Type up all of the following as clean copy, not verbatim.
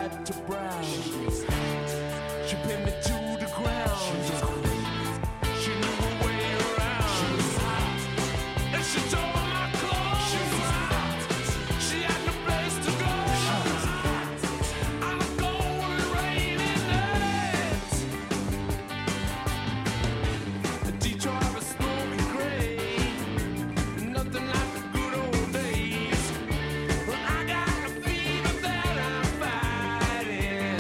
white to brown. She pinned me to the ground. She knew her way around. And she tore my clothes. She had no place to go. On a cold and rainy night. The Detroit was snowy gray. Nothing like the good old days. Well, I got a fever that I'm fighting.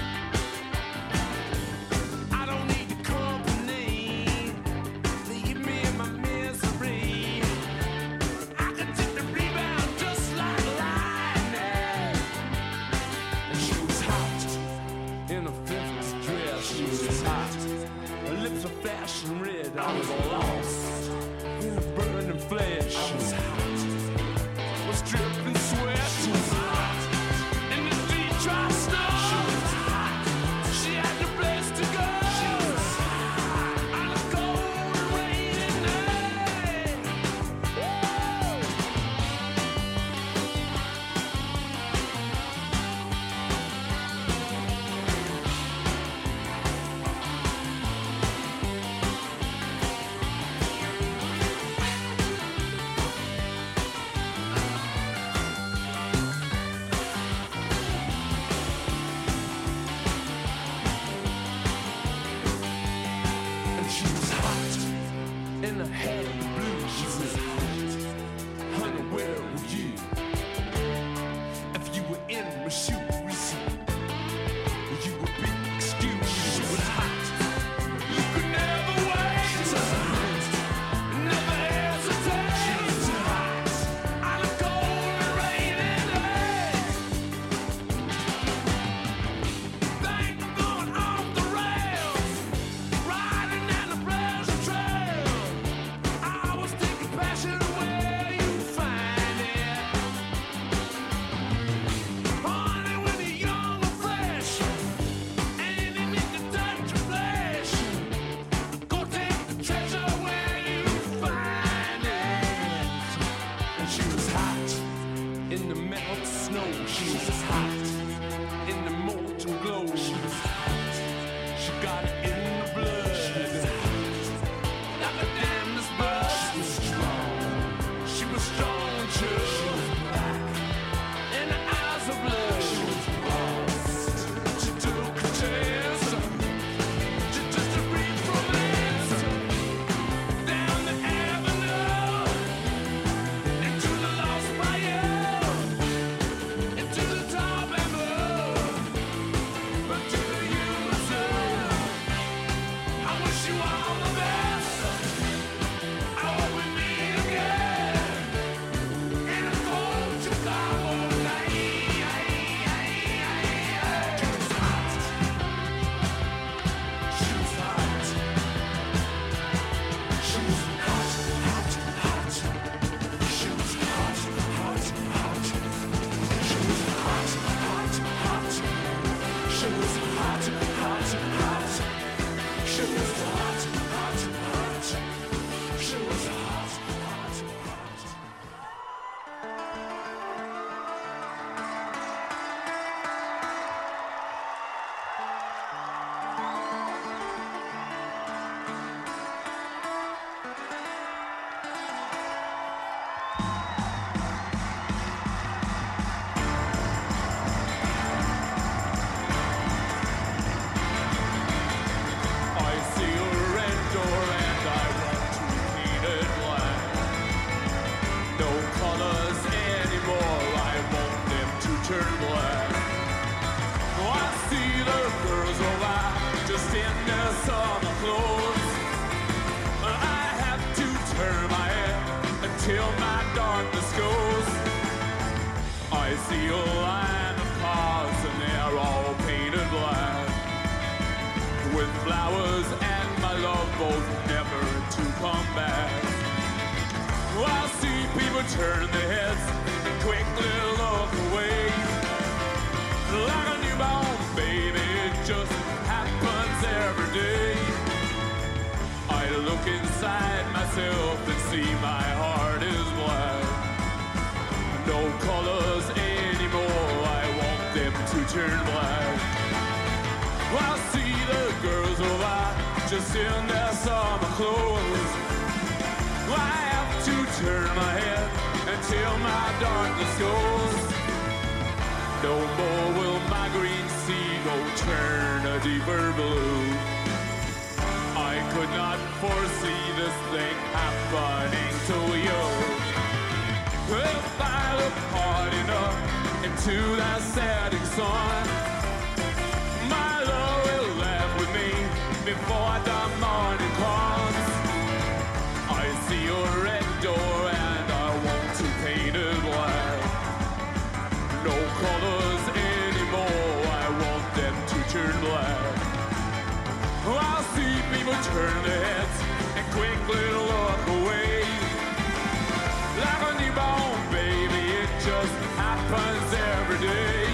I don't need the company. Leave me in my misery. I can take the rebound just like lightning. And she was hot in a 50s dress. She was hot. Her lips were flashing red. I was lost in the burning flesh. I was hot. Was dripping sweat. She was hot in the Detroit snow. She was hot. She had no place to go. She was hot on a cold and rainy night. Woo! And she was hot in the head of blue. She was hot. Honey, where were you? If you were in my shoes, you would be excused. She was hot. You could never wait. She was hot. Never hesitate. She was hot. On a cold and rainy night. Things were going off the rails. Riding down the pleasure trail. I was taking passion where you find it. Honey, when you're young and fresh, and you need to touch your flesh, go take the treasure where you find it. And she was hot in the melted snow. She was hot in the molten glow. She was hot. She got it in the blood. She was hot. Like a damnedest bud. She was strong. She was strong and true. She was black in the eyes of blood. She was lost. She took a chance. Just to reach romance. Down the avenue. Into the lost fire. Into the tall bamboo. But to you, sir, I wish you all the best. I hope we meet again in a cold Chicago night. She was hot. She was hot. She was hot, hot, hot. She was hot, hot, hot. She was hot, hot, hot. She was hot, hot, hot. She was hot, hot, hot. She was hot, hot, hot. I see a red door and I want to paint it black. No colors anymore, I want them to turn black. Oh, I see the girls go by just in their summer clothes. I have to turn my head until my darkness goes. I see a line of cars and they're all painted black, with flowers and my love both never to come back. Oh, I see people turn their heads and quickly look away. Like a newborn baby, it just happens every day. I look inside myself and see my heart is black. No colors anymore, I want them to turn black. I see the girls of I just in their summer clothes. I have to turn my head until my darkness goes. No more will my green sea go turn a deeper blue. I could not foresee this thing happening to you. If I look hard enough into that setting sun, my love will laugh with me before the morning comes. I see your red door and I want to paint it black. No colors anymore, I want them to turn black. I'll see people turn their heads and quickly look away. Like a newborn baby, it just happens every day.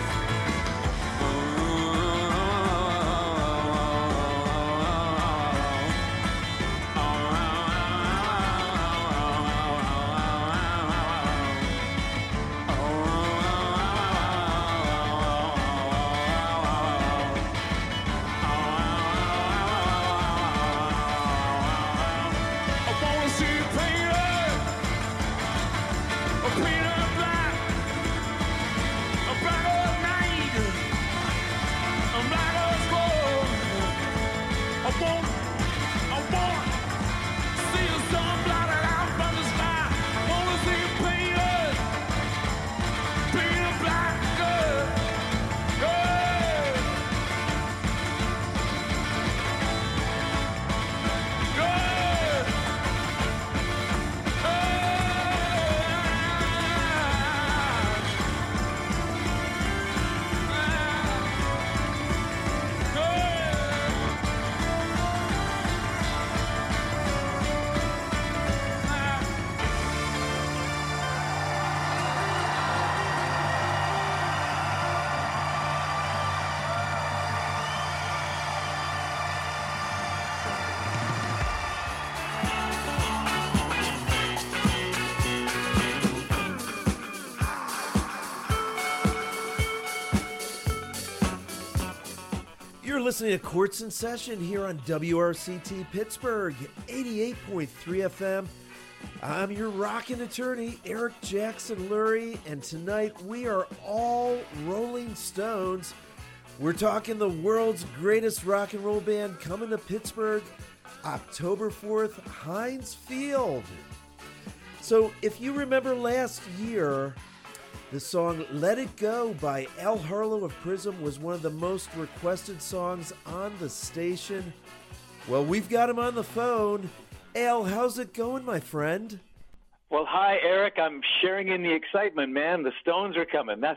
You're listening to Courts in Session here on WRCT Pittsburgh, 88.3 FM. I'm your rockin' attorney, Eric Jackson Lurie, and tonight we are all Rolling Stones. We're talking the world's greatest rock and roll band coming to Pittsburgh October 4th, Heinz Field. So if you remember last year, the song Let It Go by Al Harlow of Prism was one of the most requested songs on the station. Well, we've got him on the phone. Al, how's it going, my friend? Well, hi, Eric. I'm sharing in the excitement, man. The Stones are coming. That's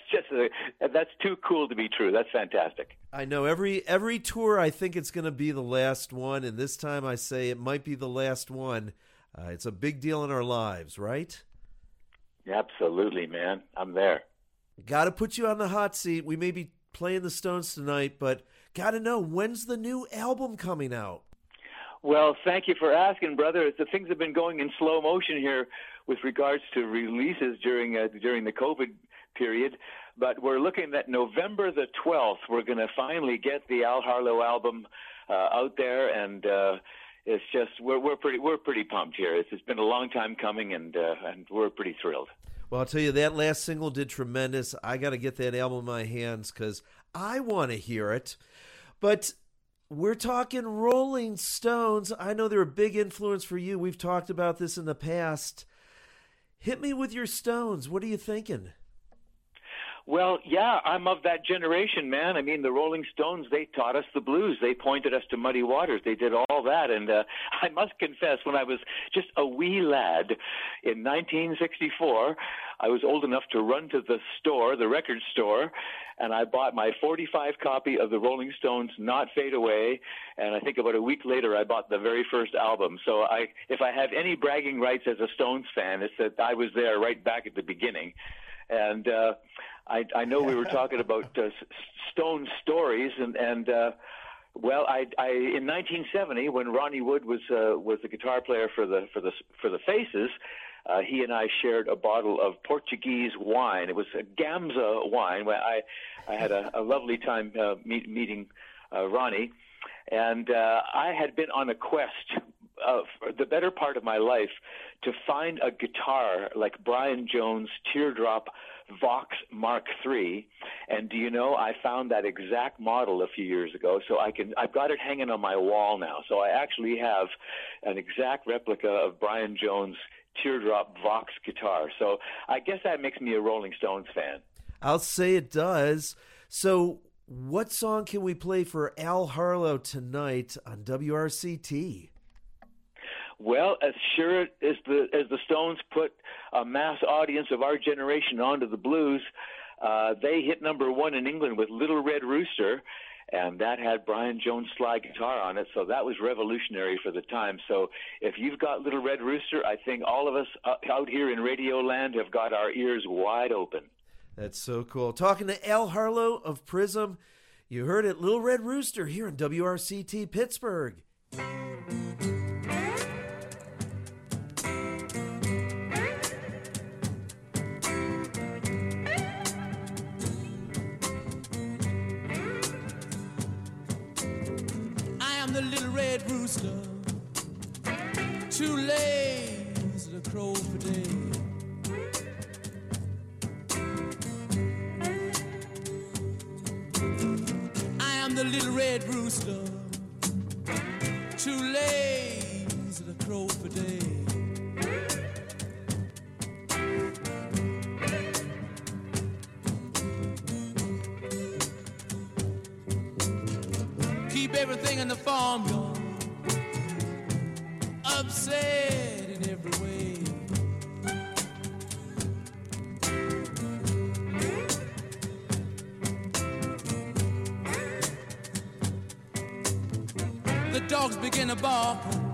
too cool to be true. That's fantastic. I know every tour I think it's going to be the last one, and this time I say it might be the last one. It's a big deal in our lives, right? Absolutely, man. I'm there. Got to put you on the hot seat. We may be playing the Stones tonight, but got to know, when's the new album coming out? Well, thank you for asking, brother. The things have been going in slow motion here with regards to releases during the COVID period, but we're looking at November the 12th. We're going to finally get the Al Harlow album out there, and it's just we're pretty pumped here. It's been a long time coming, and we're pretty thrilled. Well, I'll tell you, that last single did tremendous. I got to get that album in my hands because I want to hear it. But we're talking Rolling Stones. I know they're a big influence for you. We've talked about this in the past. Hit me with your Stones. What are you thinking? Well, yeah, I'm of that generation, man. I mean, the Rolling Stones, they taught us the blues. They pointed us to muddy waters. They did all that. And I must confess, when I was just a wee lad in 1964, I was old enough to run to the store, the record store, and I bought my 45 copy of the Rolling Stones' Not Fade Away, and I think about a week later I bought the very first album. So if I have any bragging rights as a Stones fan, it's that I was there right back at the beginning. And I know we were talking about Stone stories, and Well, in 1970, when Ronnie Wood was the guitar player for the Faces, he and I shared a bottle of Portuguese wine. It was a Gamza wine. I had a lovely time meeting Ronnie, and I had been on a quest for the better part of my life to find a guitar like Brian Jones' Teardrop Vox Mark III, and do you know, I found that exact model a few years ago, so I've got it hanging on my wall now. So I actually have an exact replica of Brian Jones' Teardrop Vox guitar. So I guess that makes me a Rolling Stones fan. I'll say it does. So what song can we play for Al Harlow tonight on WRCT? Well, as sure as the Stones put a mass audience of our generation onto the blues, they hit number one in England with Little Red Rooster, and that had Brian Jones' slide guitar on it, so that was revolutionary for the time. So if you've got Little Red Rooster, I think all of us out here in Radio Land have got our ears wide open. That's so cool. Talking to Al Harlow of Prism, you heard it, Little Red Rooster here on WRCT Pittsburgh. The little red rooster, too lazy to crow for day. I am the little red rooster, too lazy to crow for day. Keep everything in the farmyard upset in every way. The dogs begin to bark,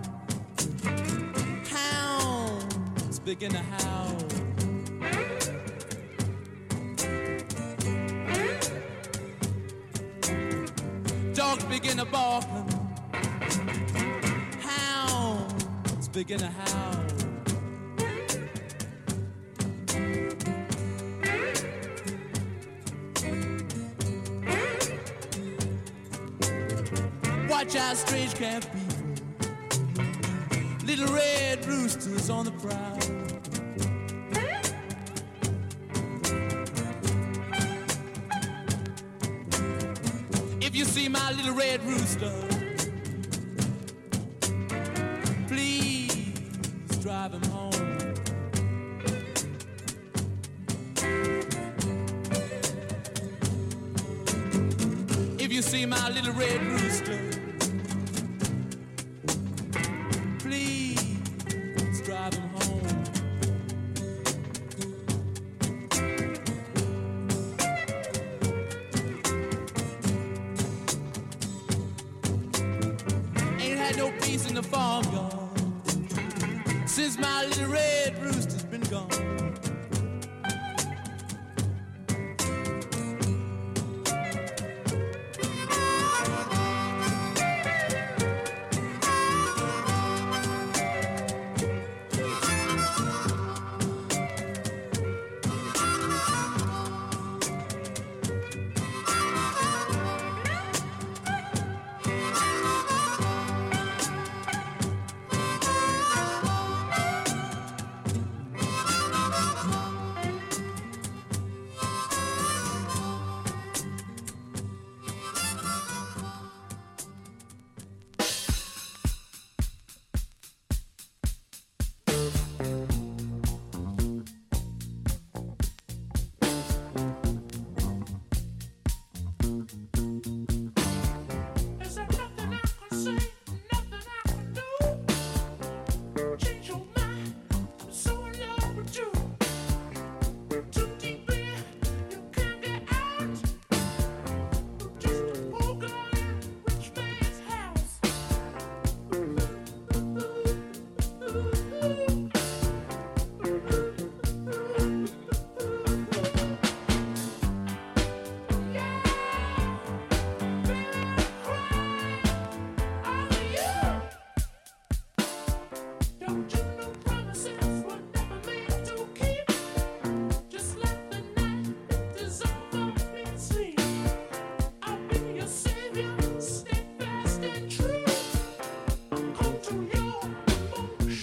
hounds begin to howl. Dogs begin to bark, hounds begin to howl. Watch out, strange camp people, little red roosters on the prowl. If you see my little red rooster, please drive him home. If you see my little red rooster, please drive him home. No peace in the farmyard since my little red rooster's been gone.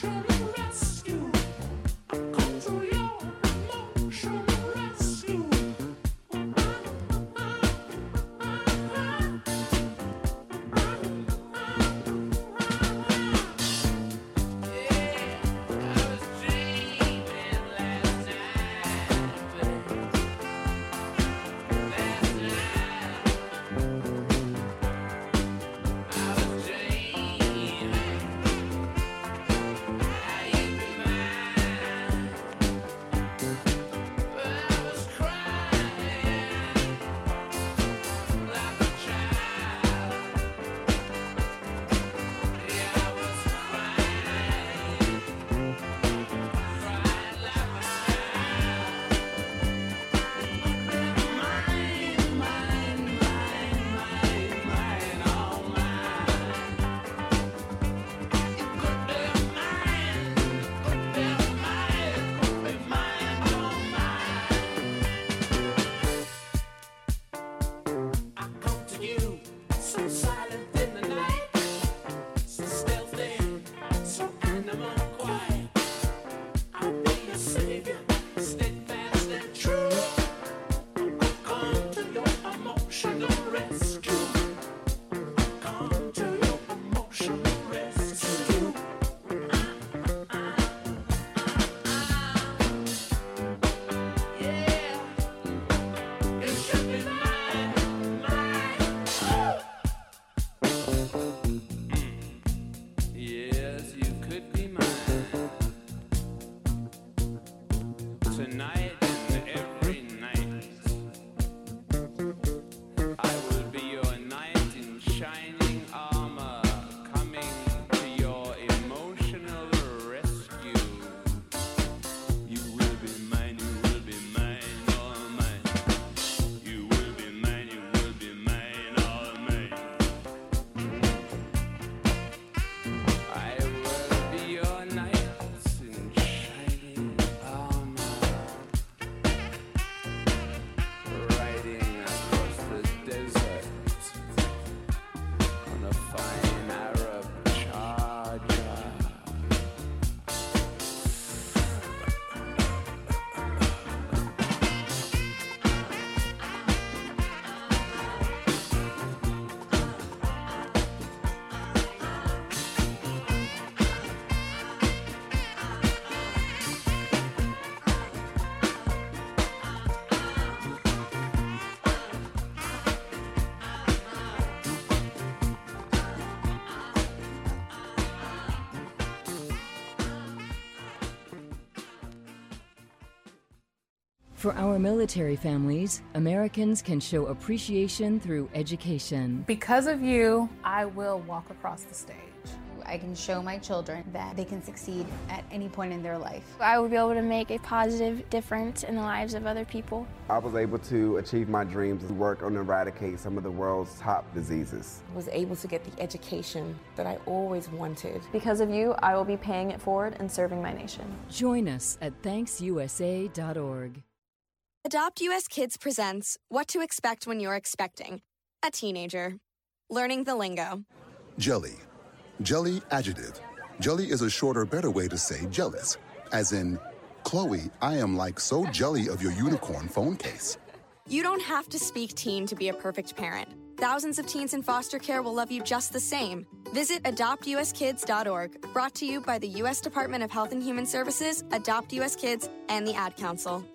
For our military families, Americans can show appreciation through education. Because of you, I will walk across the stage. I can show my children that they can succeed at any point in their life. I will be able to make a positive difference in the lives of other people. I was able to achieve my dreams and work on eradicate some of the world's top diseases. I was able to get the education that I always wanted. Because of you, I will be paying it forward and serving my nation. Join us at ThanksUSA.org. Adopt US Kids presents What to Expect When You're Expecting a Teenager. Learning the lingo. Jelly. Jelly adjective. Jelly is a shorter, better way to say jealous. As in, Chloe, I am like so jelly of your unicorn phone case. You don't have to speak teen to be a perfect parent. Thousands of teens in foster care will love you just the same. Visit adoptuskids.org, brought to you by the U.S. Department of Health and Human Services, Adopt US Kids, and the Ad Council.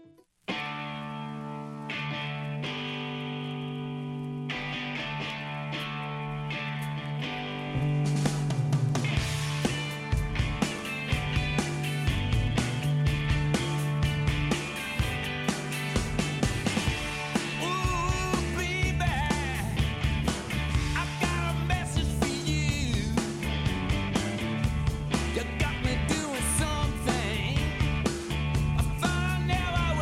You got me doing something I thought I never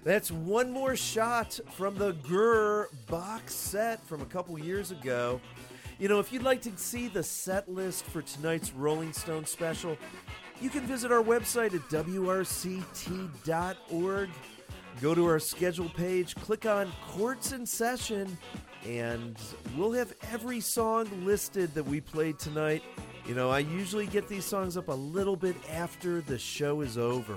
That's one more shot from the Gurr box set from a couple years ago. You know, if you'd like to see the set list for tonight's Rolling Stone special, you can visit our website at wrct.org. Go to our schedule page, click on Courts in Session, and we'll have every song listed that we played tonight. You know, I usually get these songs up a little bit after the show is over.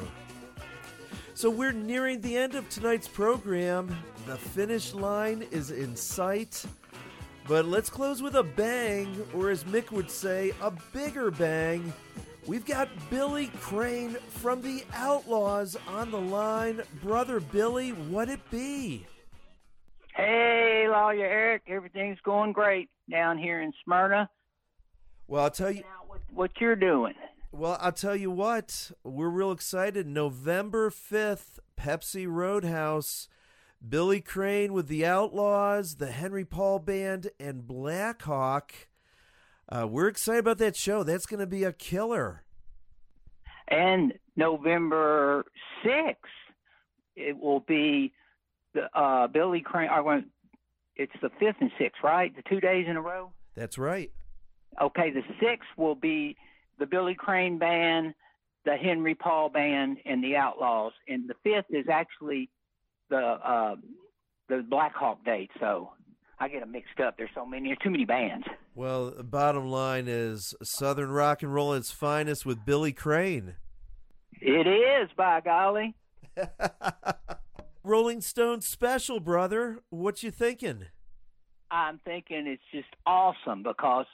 So we're nearing the end of tonight's program. The finish line is in sight. But let's close with a bang, or as Mick would say, a bigger bang. We've got Billy Crane from the Outlaws on the line. Brother Billy, what it be? Hey, Lawyer Eric. Everything's going great down here in Smyrna. Well, I'll tell you what you're doing. Well, I'll tell you what, we're real excited. November 5th, Pepsi Roadhouse, Billy Crane with the Outlaws, the Henry Paul Band, and Black Hawk. We're excited about that show. That's going to be a killer. And November 6th, it will be the Billy Crane. It's the 5th and 6th, right? The 2 days in a row? That's right. Okay, the 6th will be the Billy Crane Band, the Henry Paul Band, and the Outlaws. And the 5th is actually the Black Hawk date. So I get them mixed up. There's too many bands. Well, the bottom line is Southern rock and roll at its finest with Billy Crane. It is, by golly. Rolling Stone special, brother. What you thinking? I'm thinking it's just awesome because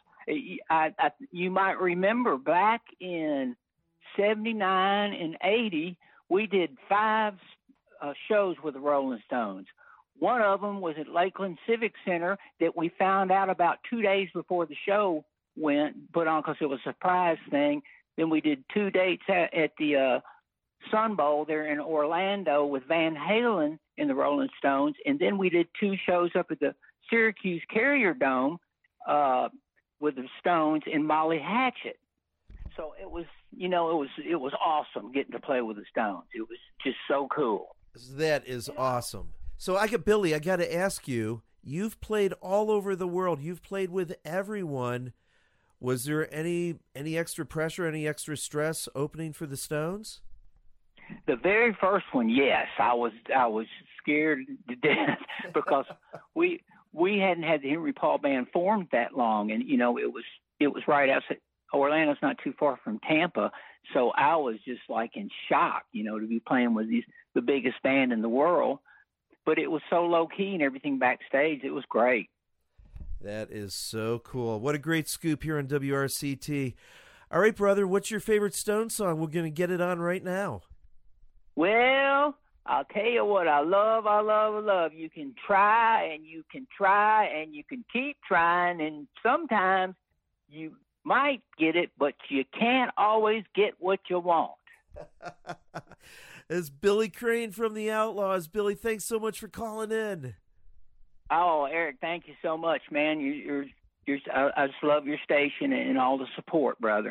you might remember back in 79 and 80, we did 5 shows with the Rolling Stones. One of them was at Lakeland Civic Center that we found out about 2 days before the show put on because it was a surprise thing. Then we did 2 dates at the Sun Bowl there in Orlando with Van Halen and the Rolling Stones. And then we did 2 shows up at the Syracuse Carrier Dome with the Stones and Molly Hatchet. So it was awesome getting to play with the Stones. It was just so cool. That is awesome. So Billy, I got to ask you, you've played all over the world. You've played with everyone. Was there any extra pressure, any extra stress opening for the Stones? The very first one, yes. I was scared to death because we hadn't had the Henry Paul Band formed that long, and it was right outside. Orlando's not too far from Tampa, so I was just like in shock, to be playing with the biggest band in the world. But it was so low key and everything backstage. It was great. That is so cool. What a great scoop here on WRCT. All right, brother, what's your favorite Stone song? We're going to get it on right now. Well, I'll tell you what I love. You can try and you can try and you can keep trying, and sometimes you might get it, but you can't always get what you want. It's Billy Crane from the Outlaws. Billy, thanks so much for calling in. Oh, Eric, thank you so much, man. I just love your station and all the support, brother.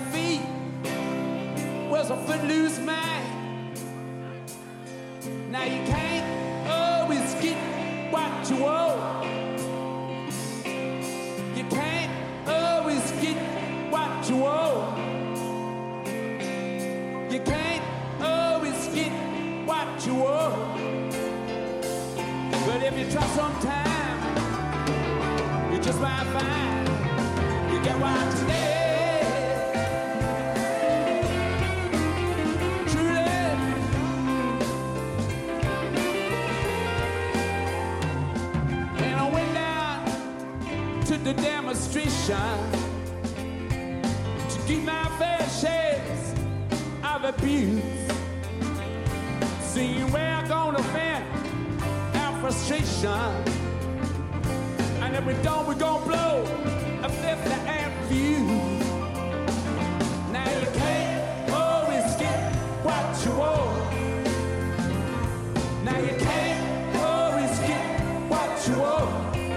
feet was a footloose man. Now you can't always get what you want. You can't always get what you want. You can't always get what you want. But if you try sometime, you just might find you get what you need. The demonstration to keep my fair shares of abuse. Seeing we're gonna vent our frustration, and if we don't, we're gonna blow a 50 amp fuse. Now you can't always get what you want. Now you can't always get what you want.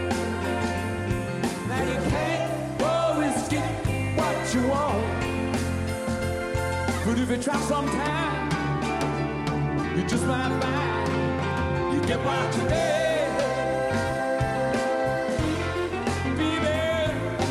You want. But if you try sometime, you just might find you get what you need. Baby,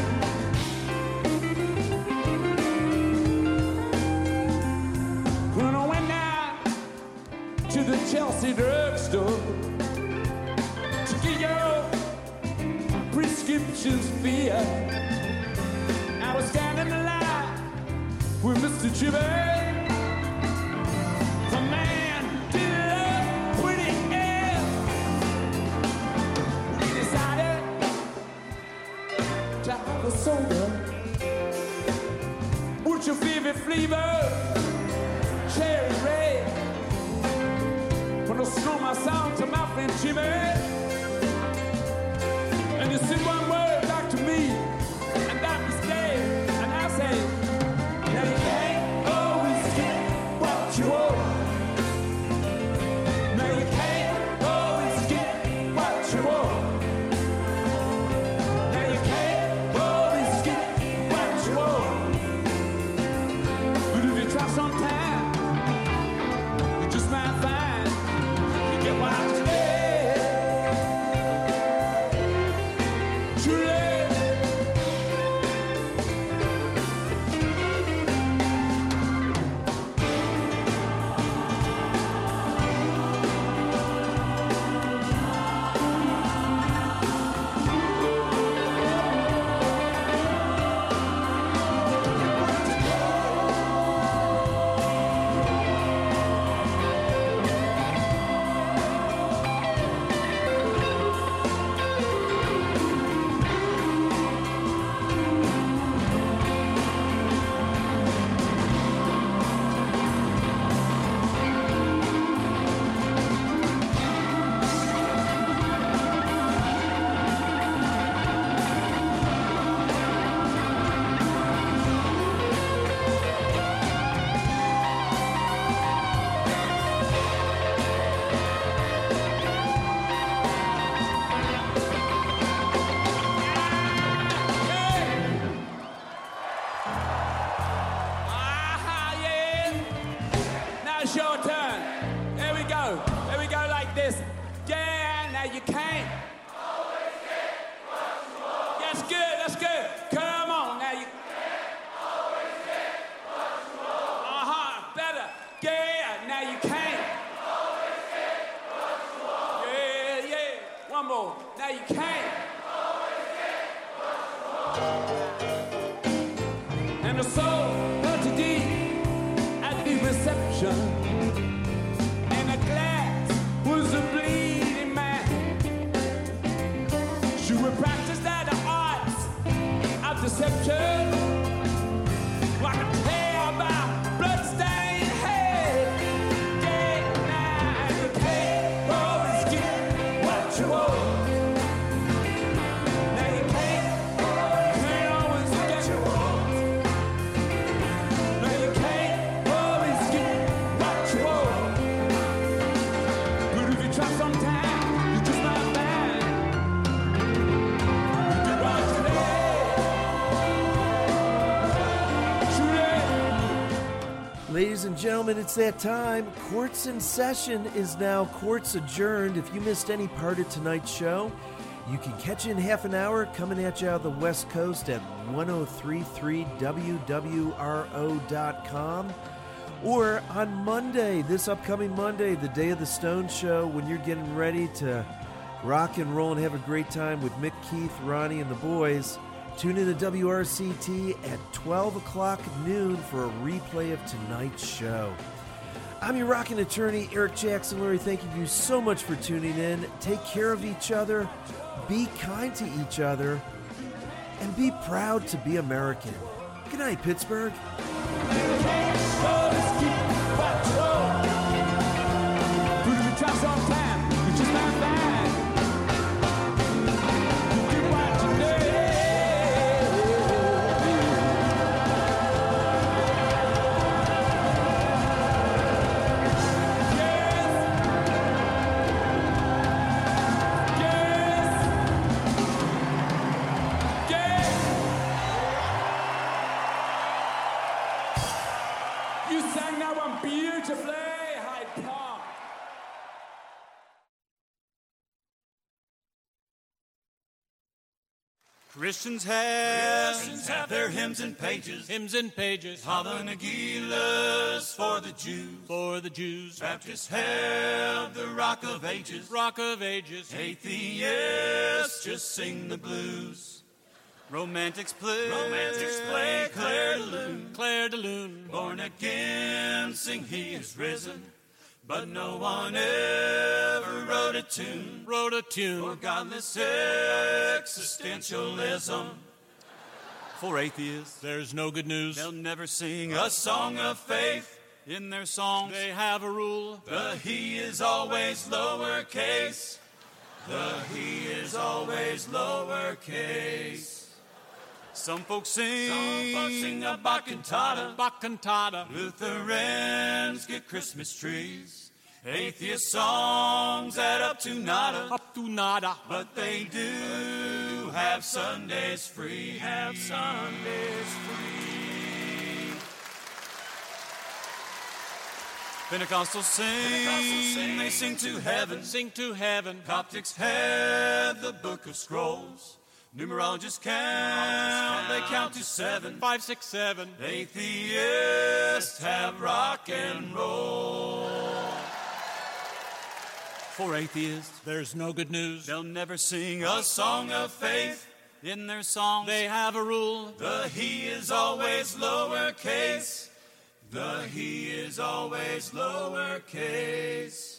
when I went down to the Chelsea drugstore to get your prescriptions filled, I was standing in line with Mr. Jimmy. The man did love pretty ill. He decided to have a soda. What's your favorite flavor? Cherry red. When I strum my song to my friend Jimmy, and you said one word back to me, and that was dead. And I say, now you can't always get what you want. Now you can't always get what you want. Now you can't always get what you want. But if you try sometime, you just might find you get what you need. True love. Ladies and gentlemen, it's that time. Courts in Session is now courts adjourned. If you missed any part of tonight's show, you can catch in half an hour coming at you out of the West Coast at 1033 WWRO.com. Or on Monday, this upcoming Monday, the day of the Stone Show, when you're getting ready to rock and roll and have a great time with Mick Keith, Ronnie, and the boys, tune in to WRCT at 12 o'clock noon for a replay of tonight's show. I'm your rockin' attorney, Eric Jackson Lurie, thanking you so much for tuning in. Take care of each other, be kind to each other, and be proud to be American. Good night, Pittsburgh. Christians have their hymns and pages, Hava Nagilas for the Jews, Baptists have the Rock of Ages, Atheists just sing the blues. Romantics play Claire de Lune, Born again sing He is risen. But no one ever wrote a tune for godless existentialism. For atheists, there's no good news. They'll never sing a song of faith. In their songs, they have a rule. The he is always lowercase. The he is always lowercase. Some folks sing a Bach cantata. Lutherans get Christmas trees. Atheist songs add up to nada. But they do have Sundays free. Pentecostals sing, they sing to heaven. Coptics have the Book of Scrolls. Numerologists count, they count to 7. 5, 6, 7. Atheists have rock and roll. For atheists, there's no good news. They'll never sing a song of faith. In their songs, they have a rule. The he is always lowercase. The he is always lowercase.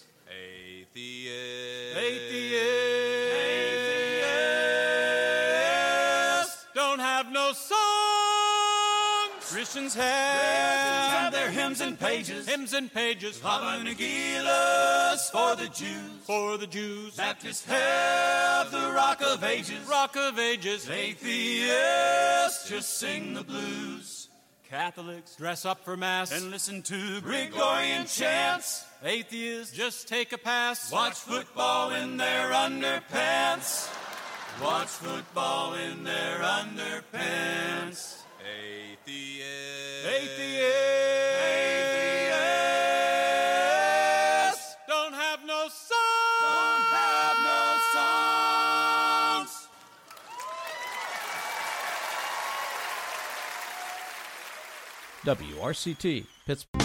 Atheists don't have no songs. Christians have their hymns and pages. Hava Nagilas for the Jews. Baptists have the Rock of Ages. Atheists just sing the blues. Catholics dress up for Mass and listen to Gregorian chants. Atheists just take a pass. Watch football in their underpants. Atheists don't have no songs. WRCT, Pittsburgh.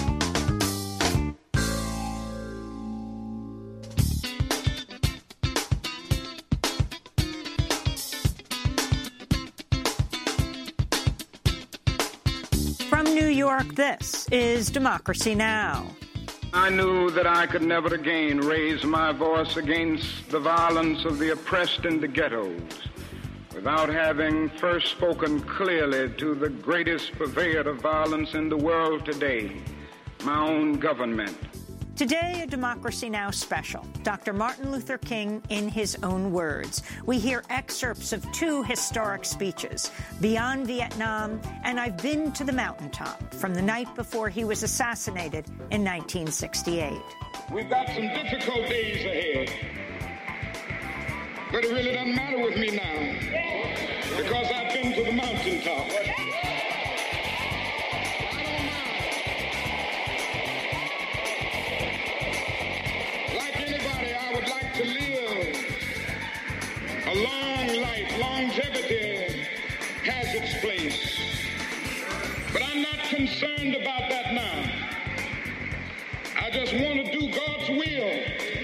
From New York, this is Democracy Now! I knew that I could never again raise my voice against the violence of the oppressed in the ghettos without having first spoken clearly to the greatest purveyor of violence in the world today, my own government. Today, a Democracy Now! Special. Dr. Martin Luther King in his own words. We hear excerpts of 2 historic speeches, Beyond Vietnam and I've Been to the Mountaintop, from the night before he was assassinated in 1968. We've got some difficult days ahead, but it really doesn't matter with me now, because I've been to the mountaintop. concerned about that now. I just want to do God's will.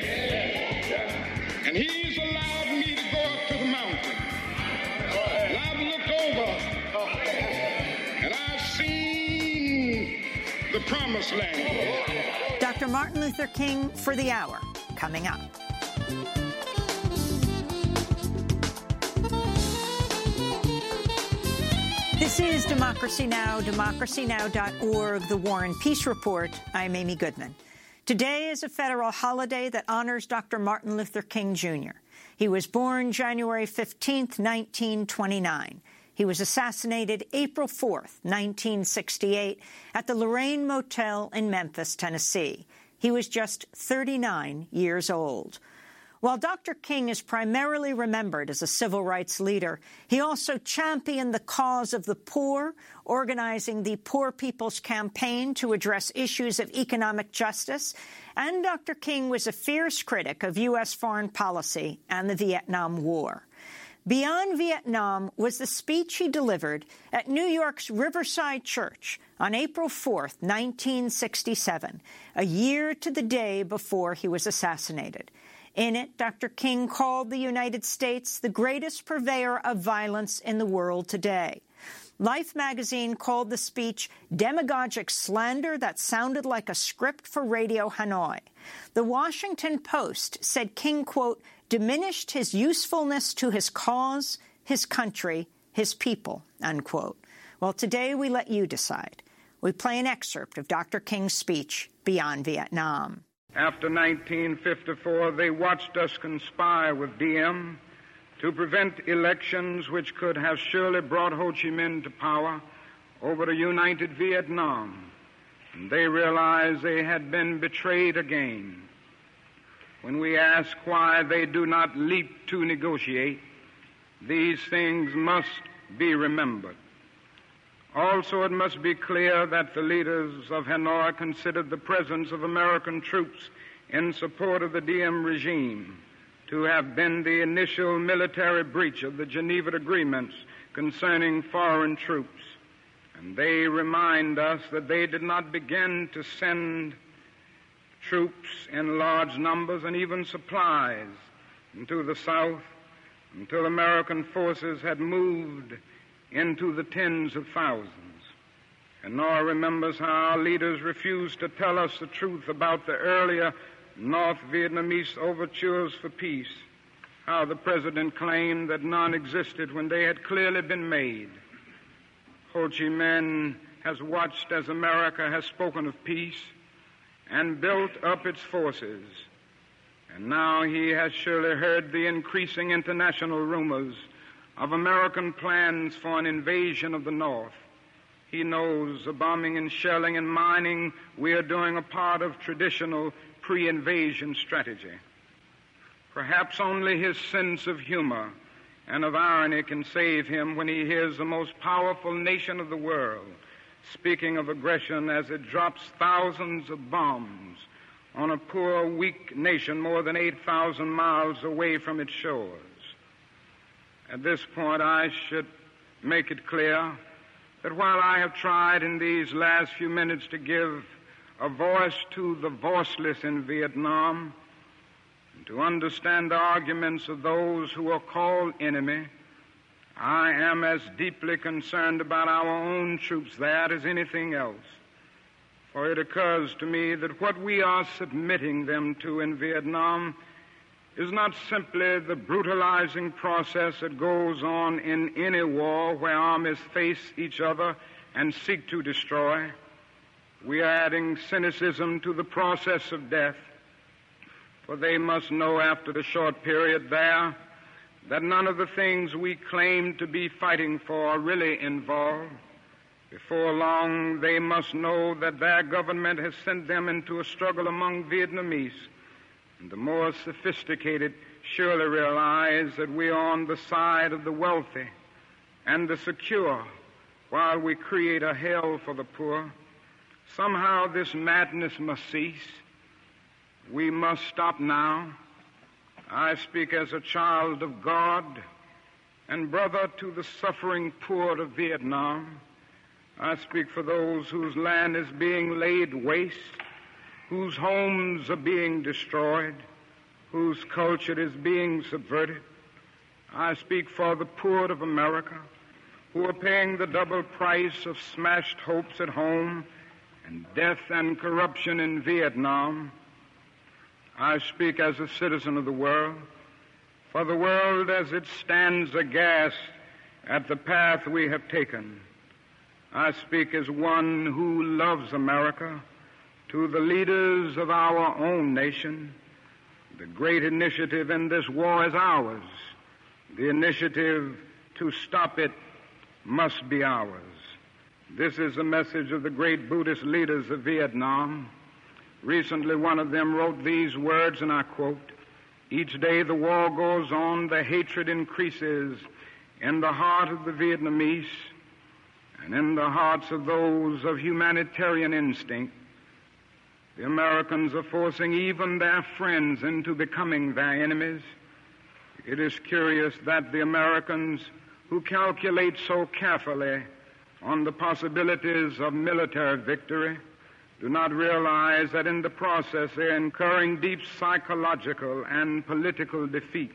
And He's allowed me to go up to the mountain. And I've looked over and I've seen the promised land. Dr. Martin Luther King for the hour, coming up. This is Democracy Now!, democracynow.org, The War and Peace Report. I'm Amy Goodman. Today is a federal holiday that honors Dr. Martin Luther King, Jr. He was born January 15, 1929. He was assassinated April 4, 1968, at the Lorraine Motel in Memphis, Tennessee. He was just 39 years old. While Dr. King is primarily remembered as a civil rights leader, he also championed the cause of the poor, organizing the Poor People's Campaign to address issues of economic justice, and Dr. King was a fierce critic of U.S. foreign policy and the Vietnam War. Beyond Vietnam was the speech he delivered at New York's Riverside Church on April 4, 1967, a year to the day before he was assassinated. In it, Dr. King called the United States the greatest purveyor of violence in the world today. Life magazine called the speech demagogic slander that sounded like a script for Radio Hanoi. The Washington Post said King, quote, diminished his usefulness to his cause, his country, his people, unquote. Well, today we let you decide. We play an excerpt of Dr. King's speech, Beyond Vietnam. After 1954, they watched us conspire with Diem to prevent elections which could have surely brought Ho Chi Minh to power over a united Vietnam. And they realized they had been betrayed again. When we ask why they do not leap to negotiate, these things must be remembered. Also, it must be clear that the leaders of Hanoi considered the presence of American troops in support of the Diem regime to have been the initial military breach of the Geneva Agreements concerning foreign troops. And they remind us that they did not begin to send troops in large numbers and even supplies into the South until American forces had moved into the tens of thousands. Hanoi remembers how our leaders refused to tell us the truth about the earlier North Vietnamese overtures for peace, how the president claimed that none existed when they had clearly been made. Ho Chi Minh has watched as America has spoken of peace and built up its forces, and now he has surely heard the increasing international rumors of American plans for an invasion of the North. He knows the bombing and shelling and mining we are doing a part of traditional pre-invasion strategy. Perhaps only his sense of humor and of irony can save him when he hears the most powerful nation of the world speaking of aggression as it drops thousands of bombs on a poor, weak nation more than 8,000 miles away from its shores. At this point, I should make it clear that while I have tried in these last few minutes to give a voice to the voiceless in Vietnam, and to understand the arguments of those who are called enemy, I am as deeply concerned about our own troops there as anything else. For it occurs to me that what we are submitting them to in Vietnam is not simply the brutalizing process that goes on in any war where armies face each other and seek to destroy. We are adding cynicism to the process of death, for they must know after the short period there that none of the things we claim to be fighting for are really involved. Before long, they must know that their government has sent them into a struggle among Vietnamese. And the more sophisticated surely realize that we are on the side of the wealthy and the secure while we create a hell for the poor. Somehow this madness must cease. We must stop now. I speak as a child of God and brother to the suffering poor of Vietnam. I speak for those whose land is being laid waste, whose homes are being destroyed, whose culture is being subverted. I speak for the poor of America, who are paying the double price of smashed hopes at home and death and corruption in Vietnam. I speak as a citizen of the world, for the world as it stands aghast at the path we have taken. I speak as one who loves America, to the leaders of our own nation. The great initiative in this war is ours. The initiative to stop it must be ours. This is the message of the great Buddhist leaders of Vietnam. Recently, one of them wrote these words, and I quote, "Each day the war goes on, the hatred increases in the heart of the Vietnamese and in the hearts of those of humanitarian instinct. The Americans are forcing even their friends into becoming their enemies. It is curious that the Americans, who calculate so carefully on the possibilities of military victory, do not realize that in the process they are incurring deep psychological and political defeat.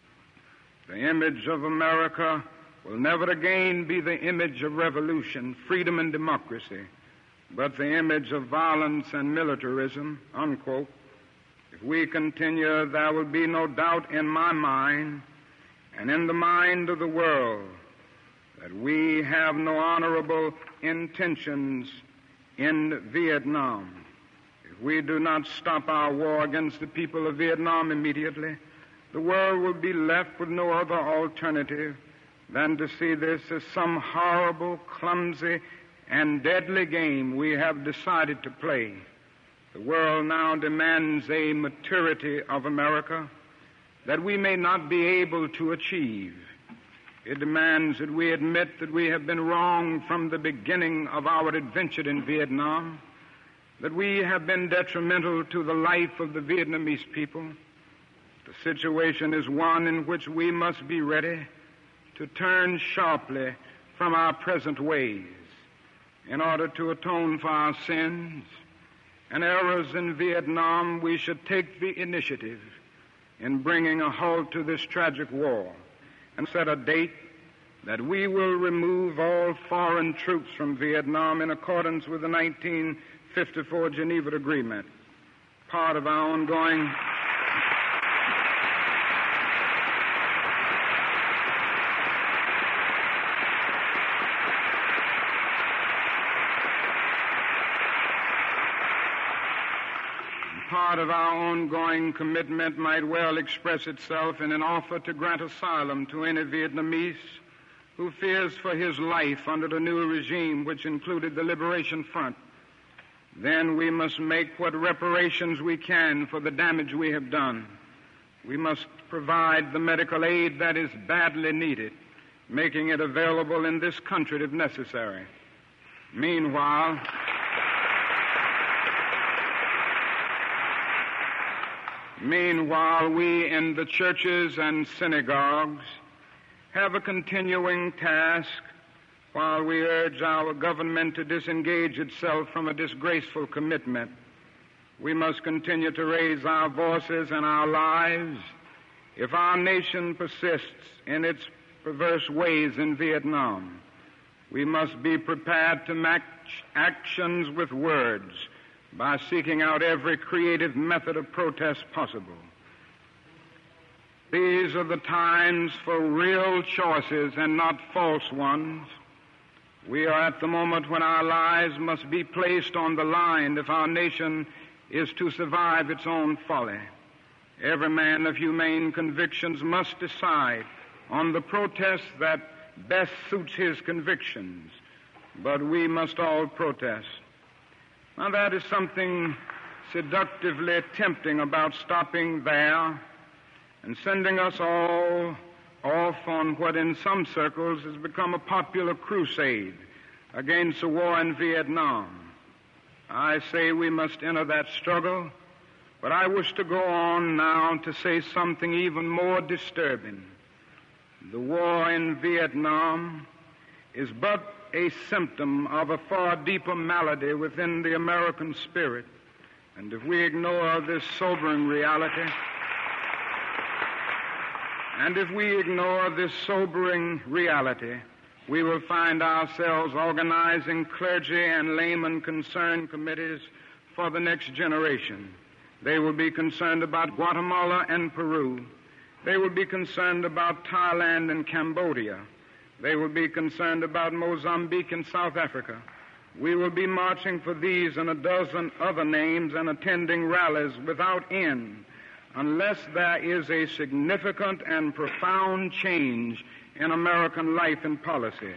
The image of America will never again be the image of revolution, freedom, and democracy, but the image of violence and militarism," unquote. If we continue, there will be no doubt in my mind and in the mind of the world that we have no honorable intentions in Vietnam. If we do not stop our war against the people of Vietnam immediately, the world will be left with no other alternative than to see this as some horrible, clumsy, and deadly game we have decided to play. The world now demands a maturity of America that we may not be able to achieve. It demands that we admit that we have been wrong from the beginning of our adventure in Vietnam, that we have been detrimental to the life of the Vietnamese people. The situation is one in which we must be ready to turn sharply from our present ways in order to atone for our sins and errors in Vietnam. We should take the initiative in bringing a halt to this tragic war and set a date that we will remove all foreign troops from Vietnam in accordance with the 1954 Geneva Agreement. Part of our ongoing commitment might well express itself in an offer to grant asylum to any Vietnamese who fears for his life under the new regime, which included the Liberation Front. Then we must make what reparations we can for the damage we have done. We must provide the medical aid that is badly needed, making it available in this country if necessary. Meanwhile, we in the churches and synagogues have a continuing task while we urge our government to disengage itself from a disgraceful commitment. We must continue to raise our voices and our lives if our nation persists in its perverse ways in Vietnam. We must be prepared to match actions with words by seeking out every creative method of protest possible. These are the times for real choices and not false ones. We are at the moment when our lives must be placed on the line if our nation is to survive its own folly. Every man of humane convictions must decide on the protest that best suits his convictions, but we must all protest. Now, that is something seductively tempting about stopping there and sending us all off on what in some circles has become a popular crusade against the war in Vietnam. I say we must enter that struggle, but I wish to go on now to say something even more disturbing. The war in Vietnam is but a symptom of a far deeper malady within the American spirit. And if we ignore this sobering reality, we will find ourselves organizing clergy and layman concerned committees for the next generation. They will be concerned about Guatemala and Peru. They will be concerned about Thailand and Cambodia. They will be concerned about Mozambique and South Africa. We will be marching for these and a dozen other names and attending rallies without end unless there is a significant and profound change in American life and policy.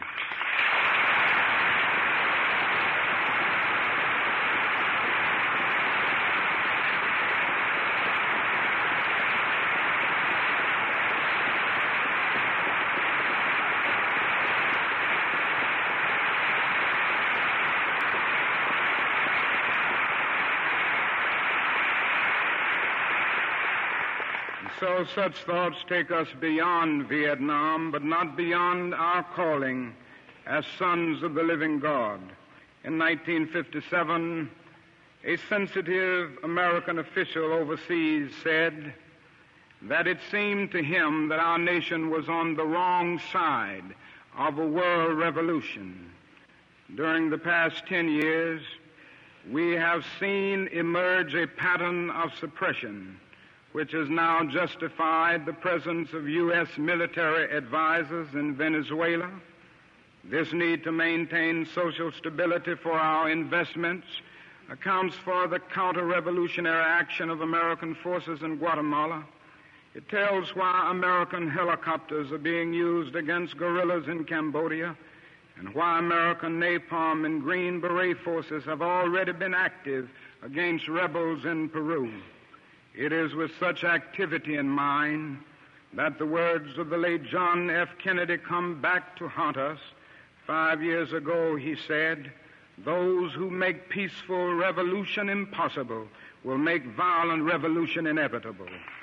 So such thoughts take us beyond Vietnam, but not beyond our calling as sons of the living God. In 1957, a sensitive American official overseas said that it seemed to him that our nation was on the wrong side of a world revolution. During the past 10 years, we have seen emerge a pattern of suppression which has now justified the presence of U.S. military advisors in Venezuela. This need to maintain social stability for our investments accounts for the counter-revolutionary action of American forces in Guatemala. It tells why American helicopters are being used against guerrillas in Cambodia and why American napalm and Green Beret forces have already been active against rebels in Peru. It is with such activity in mind that the words of the late John F. Kennedy come back to haunt us. 5 years ago, he said, "Those who make peaceful revolution impossible will make violent revolution inevitable."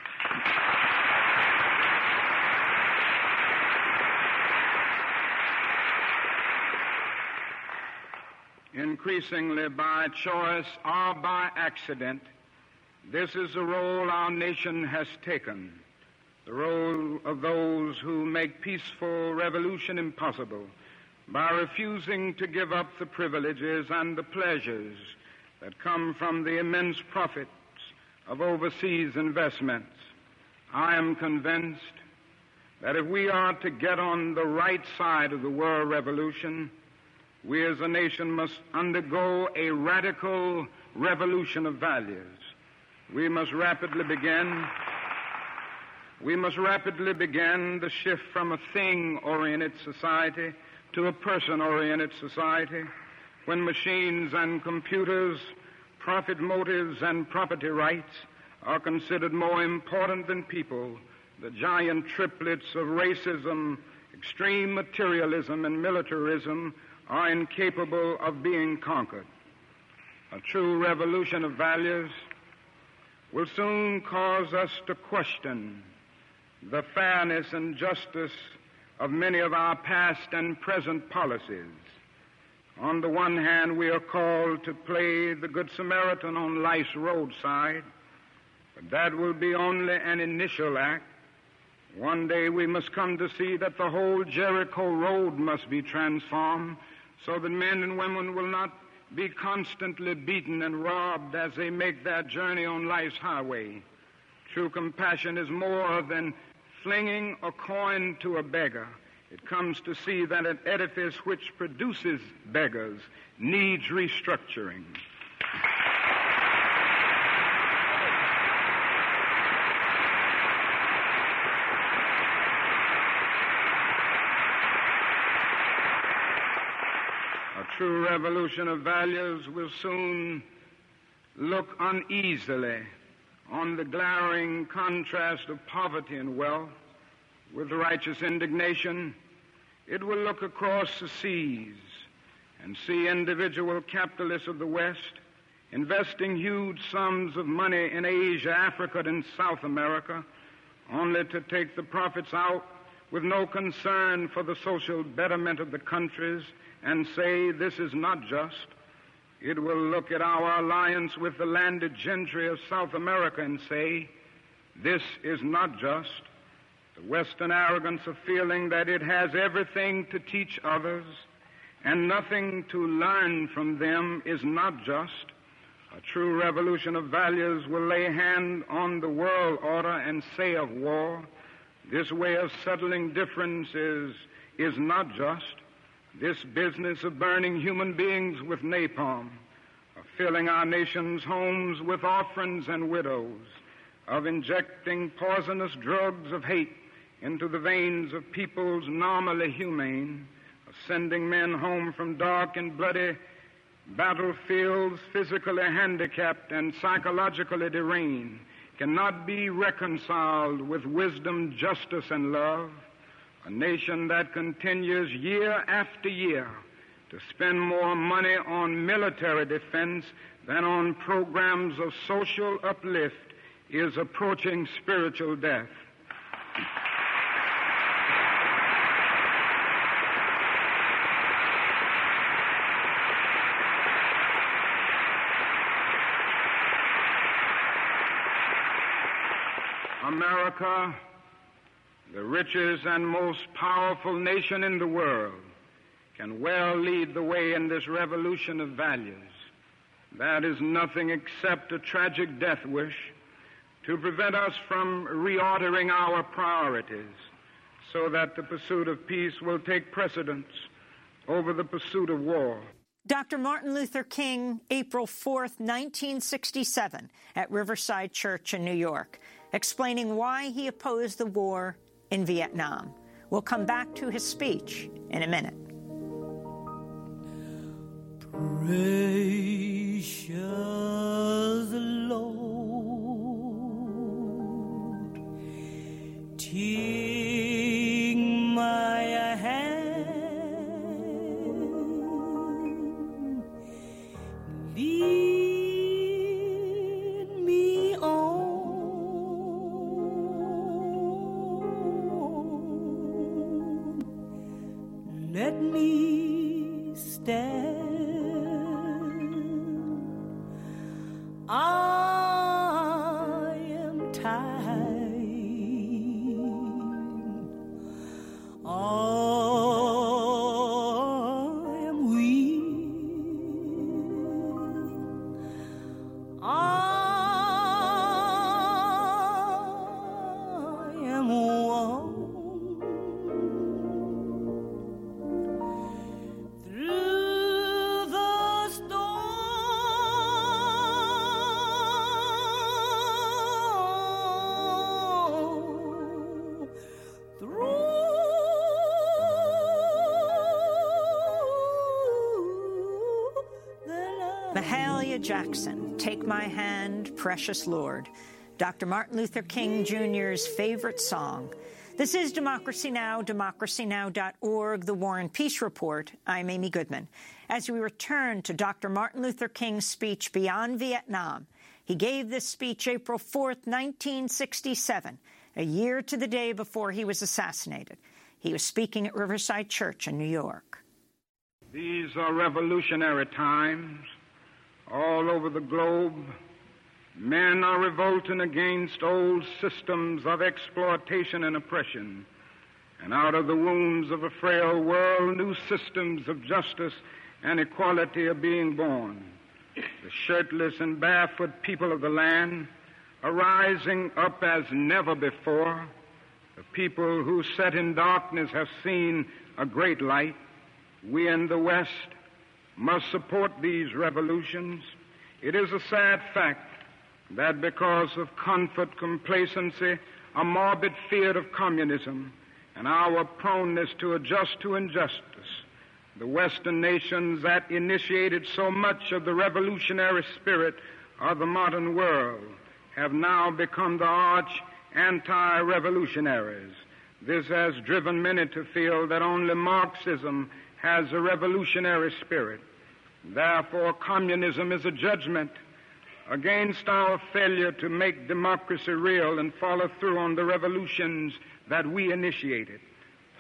Increasingly by choice or by accident, this is the role our nation has taken, the role of those who make peaceful revolution impossible by refusing to give up the privileges and the pleasures that come from the immense profits of overseas investments. I am convinced that if we are to get on the right side of the world revolution, we as a nation must undergo a radical revolution of values. We must rapidly begin the shift from a thing-oriented society to a person-oriented society, when machines and computers, profit motives and property rights are considered more important than people. The giant triplets of racism, extreme materialism, and militarism are incapable of being conquered. A true revolution of values will soon cause us to question the fairness and justice of many of our past and present policies. On the one hand, we are called to play the Good Samaritan on life's roadside, but that will be only an initial act. One day we must come to see that the whole Jericho road must be transformed so that men and women will not be constantly beaten and robbed as they make their journey on life's highway. True compassion is more than flinging a coin to a beggar. It comes to see that an edifice which produces beggars needs restructuring. True revolution of values will soon look uneasily on the glaring contrast of poverty and wealth. With righteous indignation, it will look across the seas and see individual capitalists of the West investing huge sums of money in Asia, Africa, and South America, only to take the profits out with no concern for the social betterment of the countries and say this is not just. It will look at our alliance with the landed gentry of South America and say this is not just. The Western arrogance of feeling that it has everything to teach others and nothing to learn from them is not just. A true revolution of values will lay hand on the world order and say of war, this way of settling differences is not just. This business of burning human beings with napalm, of filling our nation's homes with orphans and widows, of injecting poisonous drugs of hate into the veins of peoples normally humane, of sending men home from dark and bloody battlefields physically handicapped and psychologically deranged, cannot be reconciled with wisdom, justice, and love. A nation that continues year after year to spend more money on military defense than on programs of social uplift is approaching spiritual death. America, the richest and most powerful nation in the world, can well lead the way in this revolution of values. That is nothing except a tragic death wish to prevent us from reordering our priorities so that the pursuit of peace will take precedence over the pursuit of war. Dr. Martin Luther King, April 4th, 1967, at Riverside Church in New York, explaining why he opposed the war in Vietnam. We'll come back to his speech in a minute. Precious Lord, take my hand, lead me on, let me stand. I am tired. I am weak. I am worn. Through the storm, Mahalia Jackson, Take My Hand, Precious Lord, Dr. Martin Luther King Jr.'s favorite song. This is Democracy Now!, democracynow.org, The War and Peace Report. I'm Amy Goodman. As we return to Dr. Martin Luther King's speech Beyond Vietnam, he gave this speech April 4th, 1967, a year to the day before he was assassinated. He was speaking at Riverside Church in New York. These are revolutionary times. All over the globe, men are revolting against old systems of exploitation and oppression. And out of the wombs of a frail world, new systems of justice and equality are being born. The shirtless and barefoot people of the land are rising up as never before. The people who sat in darkness have seen a great light. We in the West must support these revolutions. It is a sad fact that because of comfort, complacency, a morbid fear of communism, and our proneness to adjust to injustice, the Western nations that initiated so much of the revolutionary spirit of the modern world have now become the arch anti-revolutionaries. This has driven many to feel that only Marxism has a revolutionary spirit. Therefore, communism is a judgment against our failure to make democracy real and follow through on the revolutions that we initiated.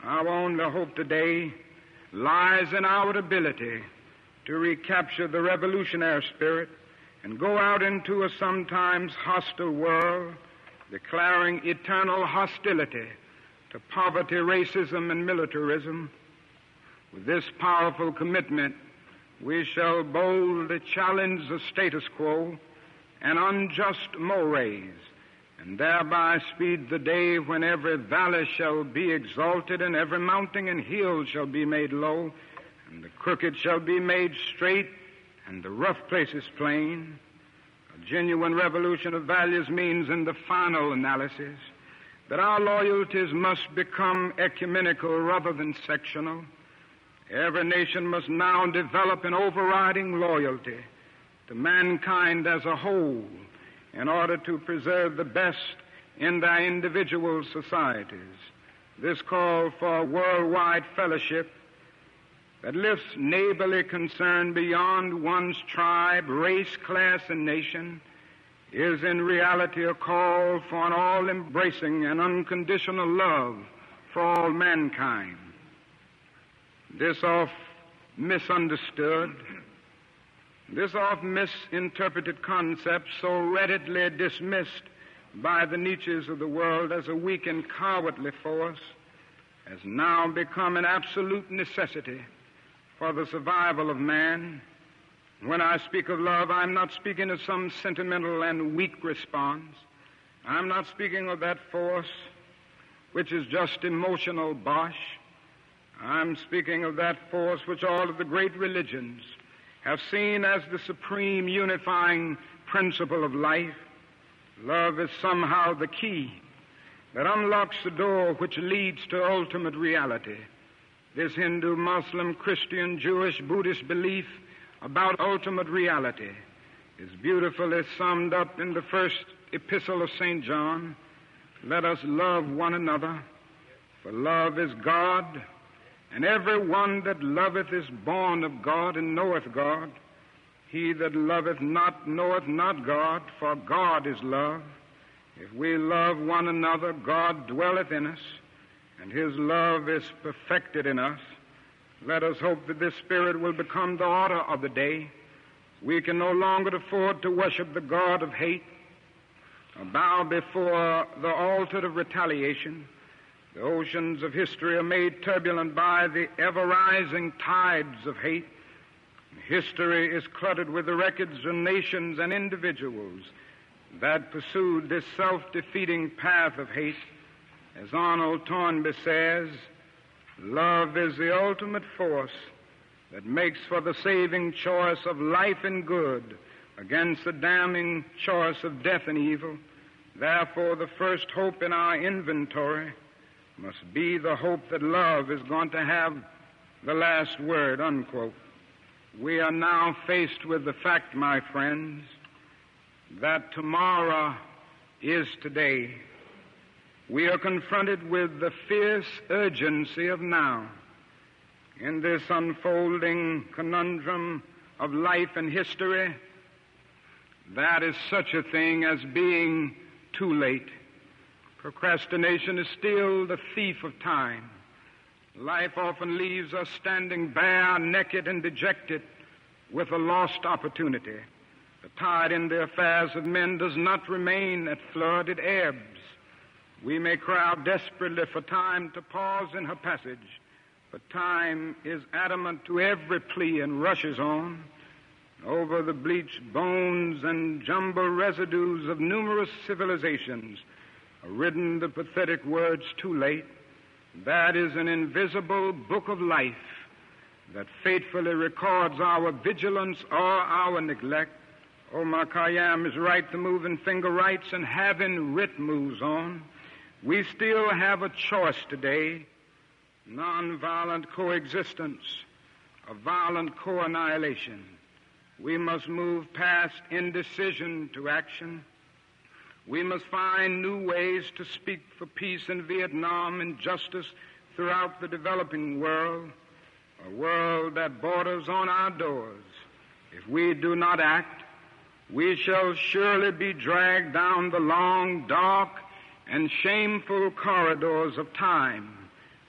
Our only hope today lies in our ability to recapture the revolutionary spirit and go out into a sometimes hostile world, declaring eternal hostility to poverty, racism, and militarism. With this powerful commitment, we shall boldly challenge the status quo and unjust mores, and thereby speed the day when every valley shall be exalted and every mountain and hill shall be made low, and the crooked shall be made straight and the rough places plain. A genuine revolution of values means, in the final analysis, that our loyalties must become ecumenical rather than sectional. Every nation must now develop an overriding loyalty to mankind as a whole in order to preserve the best in their individual societies. This call for worldwide fellowship that lifts neighborly concern beyond one's tribe, race, class, and nation is in reality a call for an all-embracing and unconditional love for all mankind. This oft misunderstood, this oft misinterpreted concept, so readily dismissed by the Nietzsches of the world as a weak and cowardly force, has now become an absolute necessity for the survival of man. When I speak of love, I'm not speaking of some sentimental and weak response. I'm not speaking of that force which is just emotional bosh. I'm speaking of that force which all of the great religions have seen as the supreme unifying principle of life. Love is somehow the key that unlocks the door which leads to ultimate reality. This Hindu, Muslim, Christian, Jewish, Buddhist belief about ultimate reality is beautifully summed up in the first epistle of St. John. Let us love one another, for love is God, and every one that loveth is born of God and knoweth God. He that loveth not knoweth not God, for God is love. If we love one another, God dwelleth in us, and his love is perfected in us. Let us hope that this spirit will become the order of the day. We can no longer afford to worship the God of hate, or bow before the altar of retaliation. The oceans of history are made turbulent by the ever-rising tides of hate. History is cluttered with the records of nations and individuals that pursued this self-defeating path of hate. As Arnold Toynbee says, love is the ultimate force that makes for the saving choice of life and good against the damning choice of death and evil. Therefore, the first hope in our inventory must be the hope that love is going to have the last word, unquote. We are now faced with the fact, my friends, that tomorrow is today. We are confronted with the fierce urgency of now. In this unfolding conundrum of life and history, that is such a thing as being too late. Procrastination is still the thief of time. Life often leaves us standing bare, naked, and dejected with a lost opportunity. The tide in the affairs of men does not remain at flood, it ebbs. We may cry out desperately for time to pause in her passage, but time is adamant to every plea and rushes on. Over the bleached bones and jumbled residues of numerous civilizations are written the pathetic words, too late. That is an invisible book of life that faithfully records our vigilance or our neglect. Omar Khayyam is right, the moving finger writes, and having writ moves on. We still have a choice today, nonviolent coexistence, a violent co-annihilation. We must move past indecision to action. We must find new ways to speak for peace in Vietnam and justice throughout the developing world, a world that borders on our doors. If we do not act, we shall surely be dragged down the long, dark, and shameful corridors of time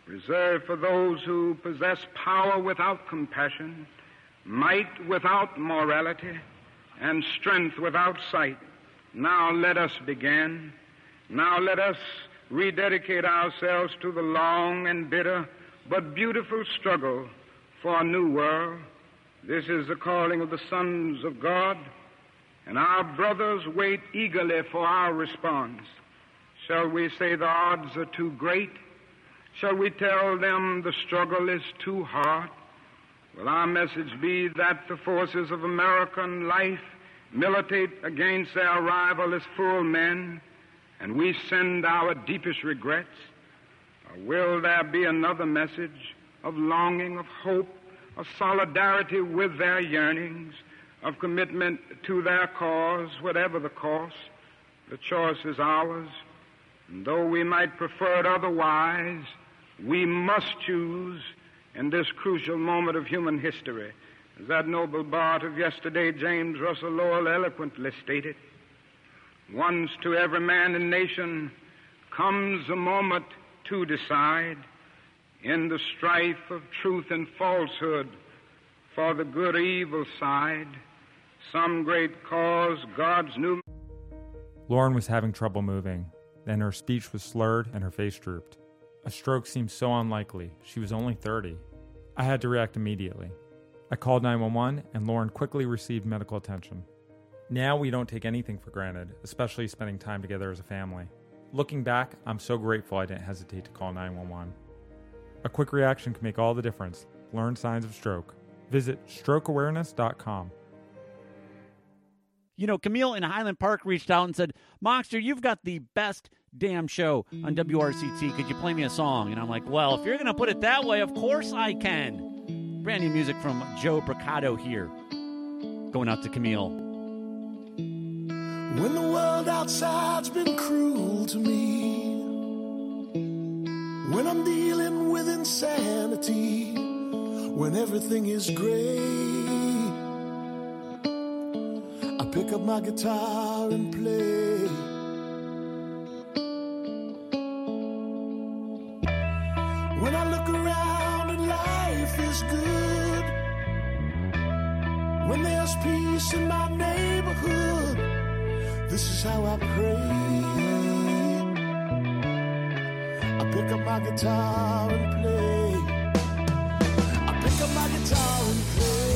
reserved for those who possess power without compassion, might without morality, and strength without sight. Now let us begin. Now let us rededicate ourselves to the long and bitter but beautiful struggle for a new world. This is the calling of the sons of God, and our brothers wait eagerly for our response. Shall we say the odds are too great? Shall we tell them the struggle is too hard? Will our message be that the forces of American life militate against their rival as full men, and we send our deepest regrets? Or will there be another message of longing, of hope, of solidarity with their yearnings, of commitment to their cause, whatever the cost? The choice is ours, and though we might prefer it otherwise, we must choose in this crucial moment of human history. As that noble bard of yesterday, James Russell Lowell, eloquently stated, once to every man and nation comes a moment to decide in the strife of truth and falsehood for the good or evil side, some great cause God's new... Lauren was having trouble moving. Then her speech was slurred and her face drooped. A stroke seemed so unlikely. She was only 30. I had to react immediately. I called 911 and Lauren quickly received medical attention. Now we don't take anything for granted, especially spending time together as a family. Looking back, I'm so grateful I didn't hesitate to call 911. A quick reaction can make all the difference. Learn signs of stroke. Visit strokeawareness.com. You know, Camille in Highland Park reached out and said, Moxter, you've got the best damn show on WRCT. Could you play me a song? And I'm like, well, if you're going to put it that way, of course I can. Brand new music from Joe Bricado here. Going out to Camille. When the world outside's been cruel to me, when I'm dealing with insanity, when everything is gray, I pick up my guitar and play. When I look around and life is good, when there's peace in my neighborhood, this is how I pray. I pick up my guitar and play. I pick up my guitar and play.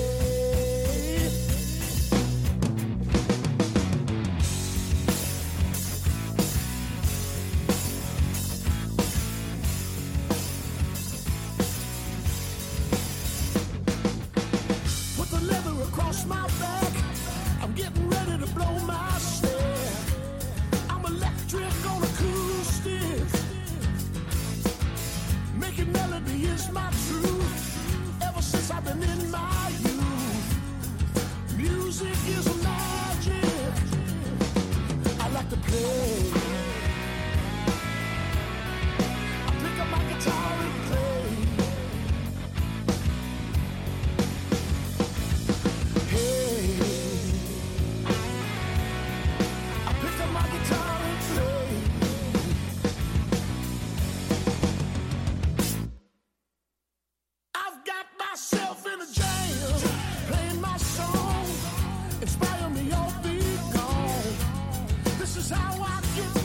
Put the leather across my back. I'm getting ready to blow my stare. I'm electric on acoustic. Making melody is my truth. Ever since I've been in my youth, music is magic. I like to play. I pick up my guitar and play. Hey, I pick up my guitar and play. I've got myself in a jam, playing my song, inspire me, I'll be gone. This is how I get